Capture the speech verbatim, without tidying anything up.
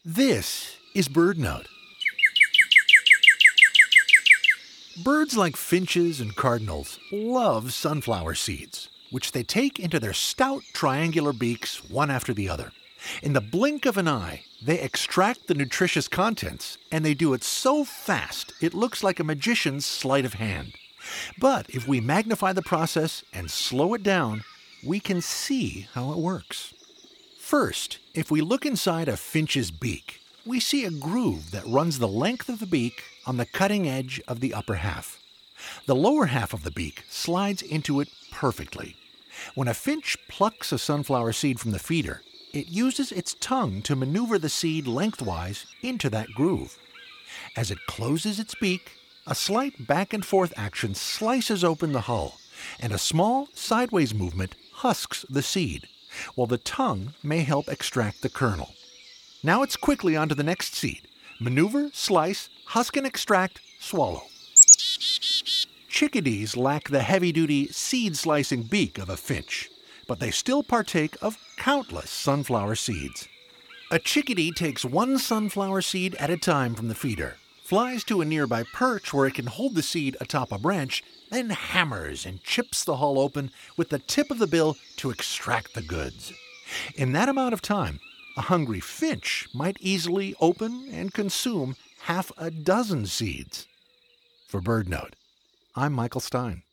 This is BirdNote. Birds like finches and cardinals love sunflower seeds, which they take into their stout triangular beaks one after the other. In the blink of an eye, they extract the nutritious contents, and they do it so fast it looks like a magician's sleight of hand. But if we magnify the process and slow it down, we can see how it works. First, if we look inside a finch's beak, we see a groove that runs the length of the beak on the cutting edge of the upper half. The lower half of the beak slides into it perfectly. When a finch plucks a sunflower seed from the feeder, it uses its tongue to maneuver the seed lengthwise into that groove. As it closes its beak, a slight back and forth action slices open the hull, and a small sideways movement husks the seed, while the tongue may help extract the kernel. Now it's quickly on to the next seed. Maneuver, slice, husk and extract, swallow. Chickadees lack the heavy-duty seed-slicing beak of a finch, but they still partake of countless sunflower seeds. A chickadee takes one sunflower seed at a time from the feeder, flies to a nearby perch where it can hold the seed atop a branch, then hammers and chips the hull open with the tip of the bill to extract the goods. In that amount of time, a hungry finch might easily open and consume half a dozen seeds. For BirdNote, I'm Michael Stein.